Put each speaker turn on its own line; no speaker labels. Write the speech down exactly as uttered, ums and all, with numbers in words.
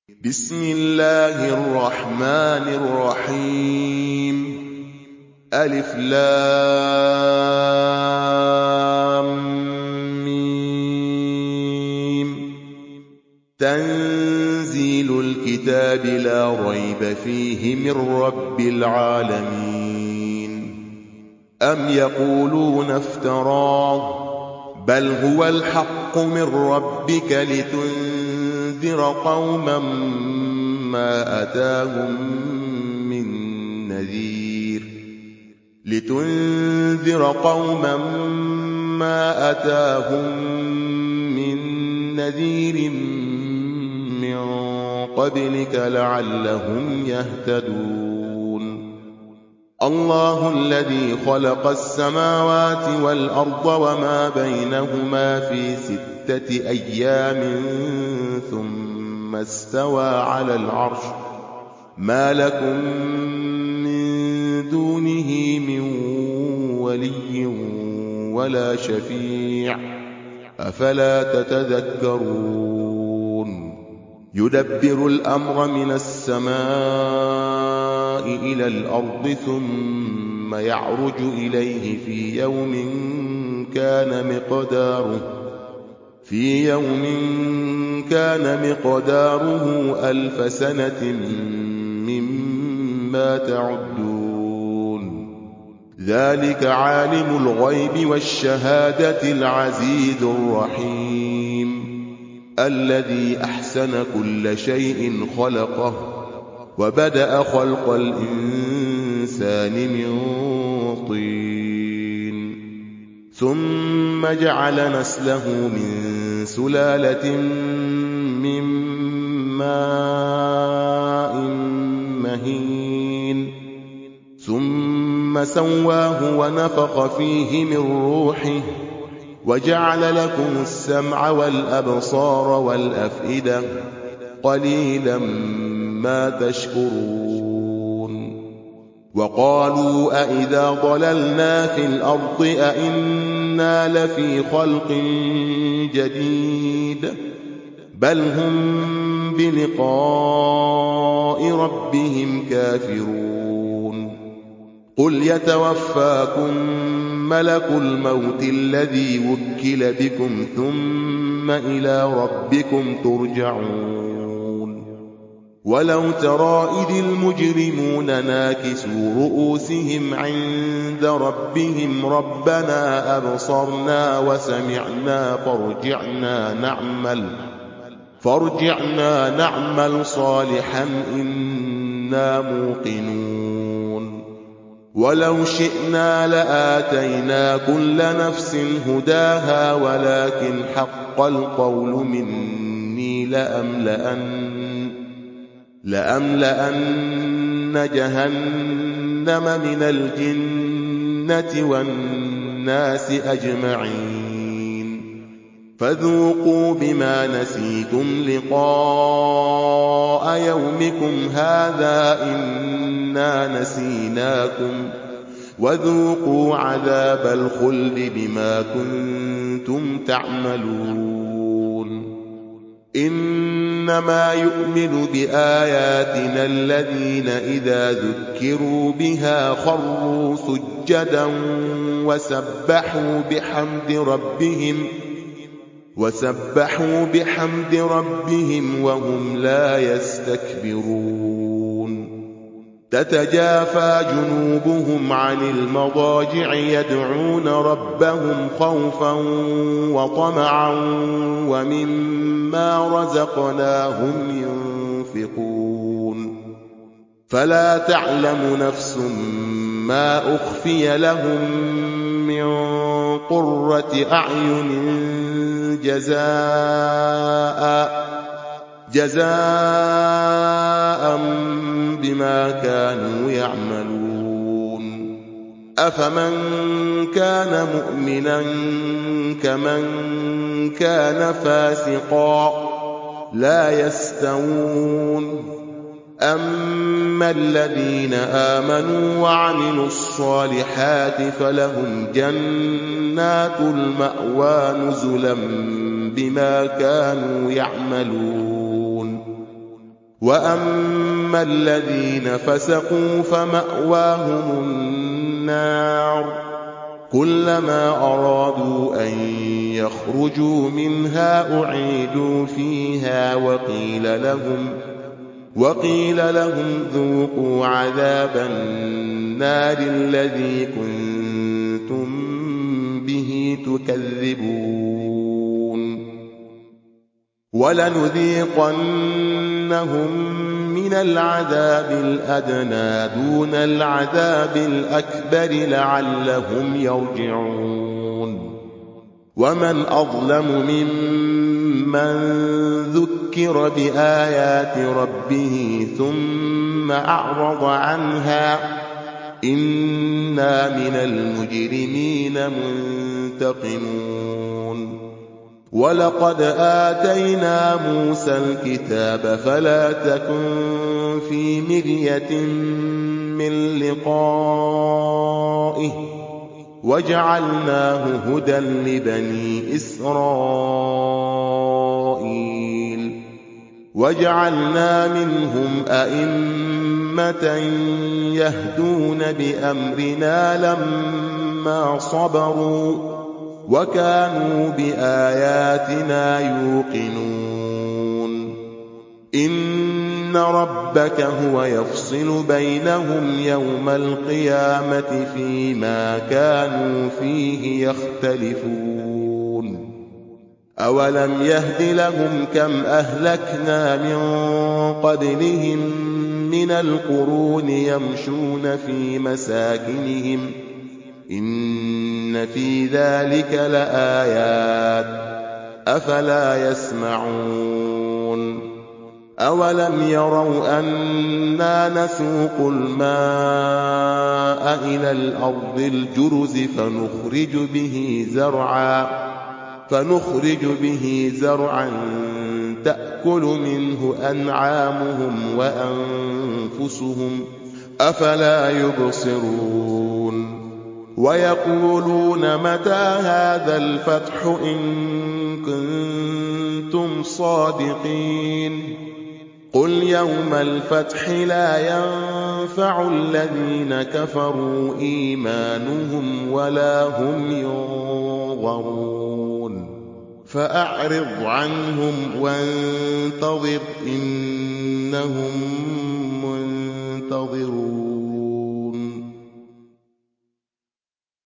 بسم الله الرحمن الرحيم ألف لام ميم تنزيل الكتاب لا ريب فيه من رب العالمين أم يقولون افتراه بل هو الحق من ربك لتنذر قوما ما أتاهم من نذير لتنذر قوما ما أتاهم من نذير من قبلك لعلهم يهتدون الله الذي خلق السماوات والأرض وما بينهما في ستة أيام ثم استوى على العرش ما لكم من دونه من ولي ولا شفيع أفلا تتذكرون يدبر الأمر من السماء إلى الأرض ثم يعرج إليه في يوم كان مقداره في يوم كان مقداره ألف سنة مما تعدون ذلك عالم الغيب والشهادة العزيز الرحيم الذي أحسن كل شيء خلقه وبدأ خلق الإنسان من طين ثم جعل نسله من سلالة من ماء مهين ثم سواه ونفخ فيه من روحه وجعل لكم السمع والأبصار والأفئدة قليلا ما تشكرون وقالوا أئذا ضللنا في الأرض أئنا لفي خلق جديد بل هم بلقاء ربهم كافرون قل يتوفاكم ملك الموت الذي وكل بكم ثم إلى ربكم ترجعون ولو ترى إذ المجرمون ناكسوا رؤوسهم عند ربهم ربنا أبصرنا وسمعنا فارجعنا نعمل فارجعنا نعمل صالحا إنا موقنون ولو شئنا لآتينا كل نفس هداها ولكن حق القول مني لأملأن لأملأن جهنم من الجنة والناس أجمعين فذوقوا بما نسيتم لقاء يومكم هذا إنا نسيناكم وذوقوا عذاب الخلد بما كنتم تعملون إنما يؤمن بآياتنا الذين إذا ذكروا بها خروا سجدا وسبحوا بحمد ربهم وسبحوا بحمد ربهم وهم لا يستكبرون تتجافى جنوبهم عن المضاجع يدعون ربهم خوفا وطمعا ومما رزقناهم ينفقون فلا تعلم نفس ما أخفي لهم من قرة أعين جزاء جزاء بما كانوا يعملون أفمن كان مؤمنا كمن كان فاسقا لا يستوون أما الذين آمنوا وعملوا الصالحات فلهم جنات المأوى نزلا بما كانوا يعملون وأما الذين فسقوا فمأواهم النار كلما أرادوا أن يخرجوا منها أعيدوا فيها وقيل لهم وقيل لهم ذوقوا عذاب النار الذي كنتم به تكذبون ولنذيقنهم من العذاب الأدنى دون العذاب الأكبر لعلهم يرجعون ومن أظلم ممن ذكر بآيات ربه ثم أعرض عنها إنا من المجرمين منتقمون ولقد آتينا موسى الكتاب فلا تكن في مرية من لقائه وجعلناه هدى لبني إسرائيل وجعلنا منهم أئمة يهدون بأمرنا لما صبروا وكانوا بآياتنا يوقنون إن ربك هو يفصل بينهم يوم القيامة فيما كانوا فيه يختلفون أولم يهد لهم كم أهلكنا من قبلهم من القرون يمشون في مساكنهم إن في ذلك لآيات أفلا يسمعون أولم يروا أنا نسوق الماء إلى الأرض الجرز فنخرج به زرعا فنخرج به زرعا تأكل منه أنعامهم وأنفسهم أفلا يبصرون ويقولون متى هذا الفتح إن كنتم صادقين قل يوم الفتح لا ينفع الذين كفروا إيمانهم ولا هم ينظرون فأعرض عنهم وانتظر إنهم منتظرون